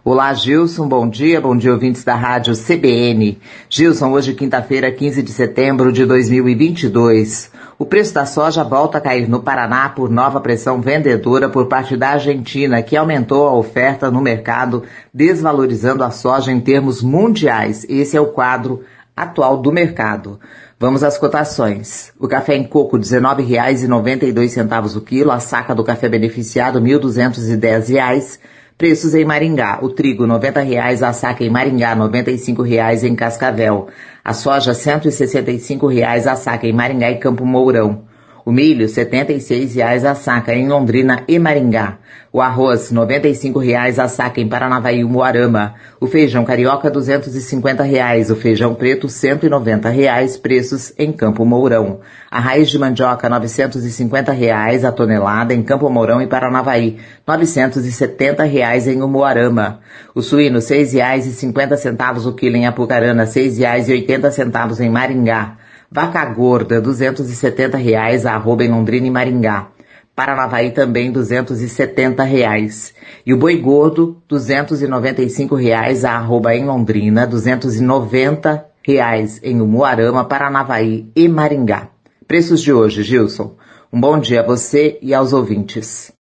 Olá, Gilson, bom dia ouvintes da rádio CBN. Gilson, hoje quinta-feira, 15 de setembro de 2022. O preço da soja volta a cair no Paraná por nova pressão vendedora por parte da Argentina, que aumentou a oferta no mercado, desvalorizando a soja em termos mundiais. Esse é o quadro atual do mercado. Vamos às cotações. O café em coco, R$ 19,92 o quilo. A saca do café beneficiado, R$ 1.210. Preços em Maringá. O trigo, R$ 90,00 a saca em Maringá, R$ 95,00 em Cascavel. A soja, R$ 165,00 a saca em Maringá e Campo Mourão. O milho, R$ 76,00 a saca em Londrina e Maringá. O arroz, R$ 95,00 a saca em Paranavaí e Umuarama. O feijão carioca, R$ 250,00. O feijão preto, R$ 190,00, preços em Campo Mourão. A raiz de mandioca, R$ 950,00 a tonelada em Campo Mourão e Paranavaí. R$ 970,00 em Umuarama. O suíno, R$ 6,50 o quilo em Apucarana, R$ 6,80 em Maringá. Vaca gorda, R$ 270,00 a arroba em Londrina e Maringá. Paranavaí também R$ 270,00. E o boi gordo, R$ 295,00 a arroba em Londrina, R$ 290,00 em Umuarama, Paranavaí e Maringá. Preços de hoje, Gilson. Um bom dia a você e aos ouvintes.